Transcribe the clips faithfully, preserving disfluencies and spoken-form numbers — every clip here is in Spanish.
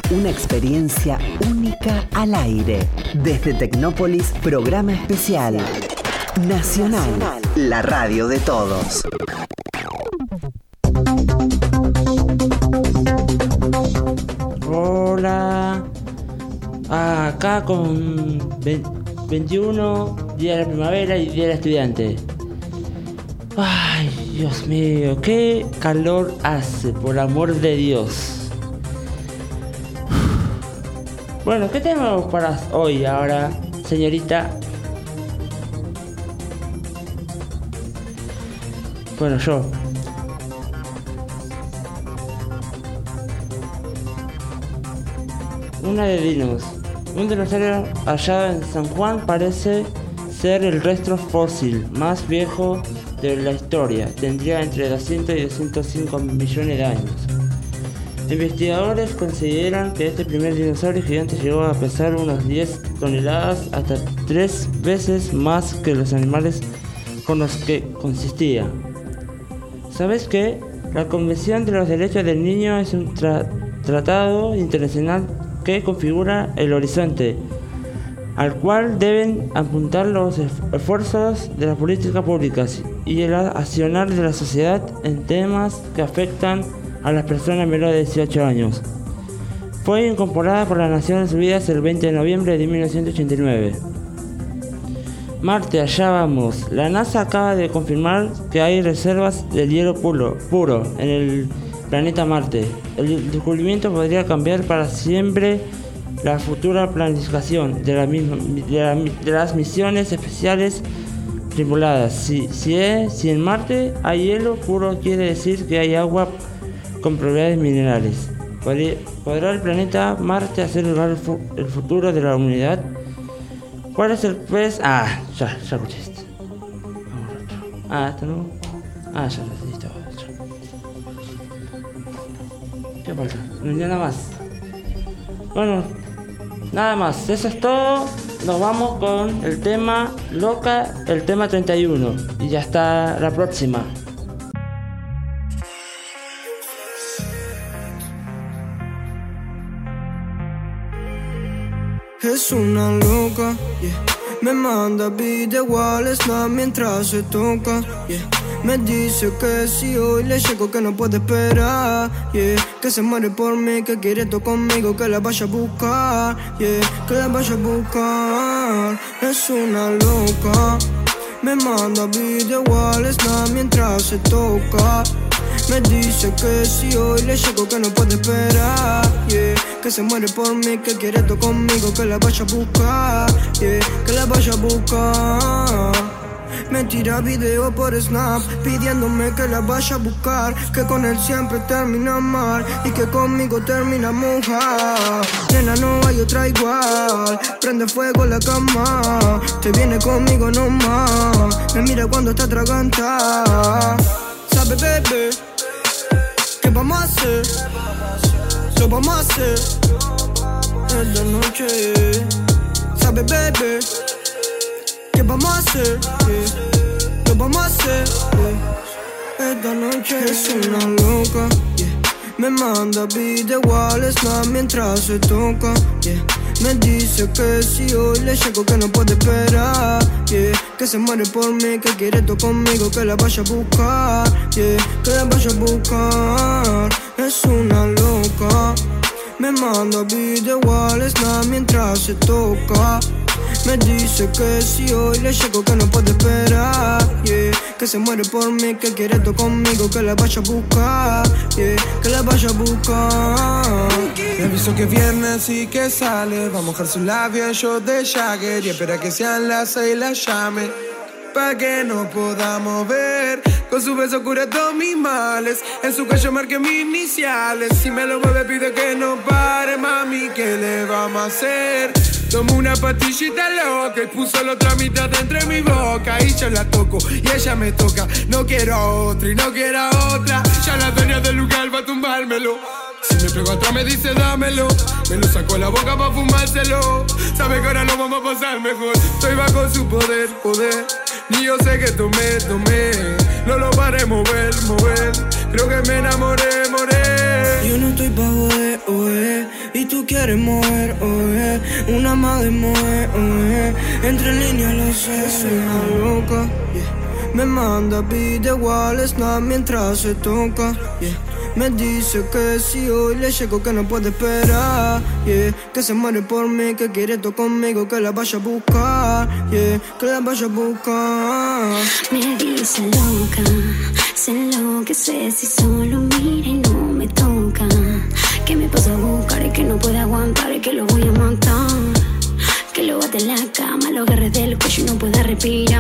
Una experiencia única al aire. Desde Tecnópolis, programa especial. Nacional, la radio de todos. Hola. Acá con veintiuno, día de la primavera y día del estudiante. Ay, Dios mío, qué calor hace, por amor de Dios. Bueno, ¿qué tenemos para hoy ahora, señorita? Bueno, yo. Una de dinos. Un dinosaurio hallado en San Juan parece ser el resto fósil más viejo de la historia. Tendría entre doscientos y doscientos cinco millones de años. Investigadores consideran que este primer dinosaurio gigante llegó a pesar unos diez toneladas, hasta tres veces más que los animales con los que consistía. ¿Sabes qué? La Convención de los Derechos del Niño es un tra- tratado internacional que configura el horizonte al cual deben apuntar los esfuerzos de las políticas públicas y el accionar de la sociedad en temas que afectan a las personas menores de dieciocho años. Fue incorporada por las Naciones Unidas el veinte de noviembre de mil novecientos ochenta y nueve. Marte, allá vamos. La NASA acaba de confirmar que hay reservas de hielo puro, puro en el planeta Marte. El descubrimiento podría cambiar para siempre la futura planificación de, la misma, de, la, de las misiones especiales tripuladas. Si, si, es, si en Marte hay hielo puro, quiere decir que hay agua con propiedades minerales. ¿Podrá el planeta Marte asegurar el, fu- el futuro de la humanidad? ¿Cuál es el pez? Ah, ya, ya escuché esto. Ah, esto no. Ah, ya lo listo. ¿Qué falta? No hay nada más. Bueno, nada más. Eso es todo. Nos vamos con el tema Loca, el tema treinta y uno. Y ya está la próxima. Es una loca, yeah. Me manda video al snap mientras se toca, yeah. Me dice que si hoy le llego que no puede esperar, yeah. Que se muere por mí, que quiere todo conmigo, que la vaya a buscar, yeah. Que la vaya a buscar. Es una loca. Me manda video al snap mientras se toca. Me dice que si hoy le llego que no puede esperar, yeah. Que se muere por mí, que quiere todo conmigo, que la vaya a buscar, yeah. Que la vaya a buscar. Me tira video por Snap pidiéndome que la vaya a buscar, que con él siempre termina mal y que conmigo termina mojar. Nena, no hay otra igual, prende fuego la cama, te viene conmigo nomás, me mira cuando está atragantada. Sabe, bebé, ¿qué vamos a hacer? Lo vamos a hacer esta noche. Sabe, bebé, ¿qué vamos a hacer? Yeah. Lo vamos a hacer, yeah. Esta noche. Es una loca, yeah. Me manda video al snap mientras se toca, yeah. Me dice que si hoy le llego que no puede esperar, yeah. Que se muere por mí, que quiere todo conmigo, que la vaya a buscar, yeah. Que la vaya a buscar. Es una loca. Me manda video al snap mientras se toca. Me dice que si hoy le llego que no puede esperar, yeah. Que se muere por mí, que quiere todo conmigo, que la vaya a buscar, yeah. Que la vaya a buscar. Le aviso que es viernes y que sale, va a mojar su labio en shot de Jagger y espera que sean las seis la llame, pa' que nos podamos ver. Con su beso cura todos mis males, en su cuello marqué mis iniciales. Si me lo mueve pide que no pare, mami, ¿qué le vamos a hacer? Tomo una pastillita loca y puso la otra mitad entre mi boca y yo la toco y ella me toca. No quiero a otra y no quiero a otra, ya la dueña del lugar va a tumbármelo. Si me pego atrás me dice dámelo, me lo saco a la boca pa' fumárselo. Sabe que ahora lo vamos a pasar mejor, estoy bajo su poder, poder. Ni yo sé que tomé, tomé, no lo paré mover, mover. Creo que me enamoré, moré. Yo no estoy pa' joder, oe, y tú quieres mover, oh yeah. Una más de mover, oh yeah. Entre líneas lo sé, soy una loca, yeah. Me manda video igual snap mientras se toca, yeah. Me dice que si hoy le llego que no puede esperar, yeah. Que se muere por mí, que quiere esto conmigo, que la vaya a buscar, yeah. Que la vaya a buscar. Me dice loca, se enloquece si solo mira y no me toca. Que me pasa a buscar y que no puede aguantar y que lo voy a matar. Que lo bate en la cama, lo agarre del cuello y no pueda respirar.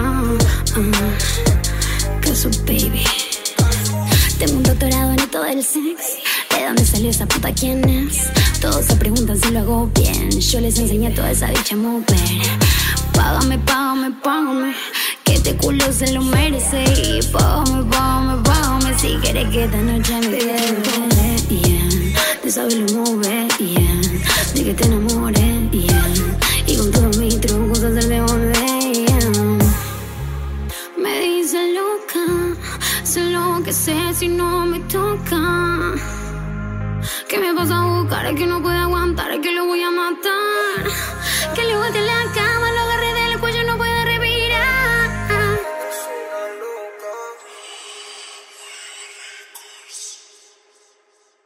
uh, Caso baby, tengo un doctorado en esto del sexy. ¿De dónde salió esa puta? ¿Quién es? Todos se preguntan si lo hago bien. Yo les enseñé a toda esa dicha a mover. Págame, págame, págame, que este culo se lo merece. Y págame, págame, págame, si quieres que esta noche me quede bien. De saberlo mover, yeah. De que te enamores, yeah. Y con todos mis trucos hacerle volver, yeah. Me dice loca, sé lo que sé si no me toca. Que me vas a buscar, que no puede aguantar, que lo voy a matar. Que le bote la cara.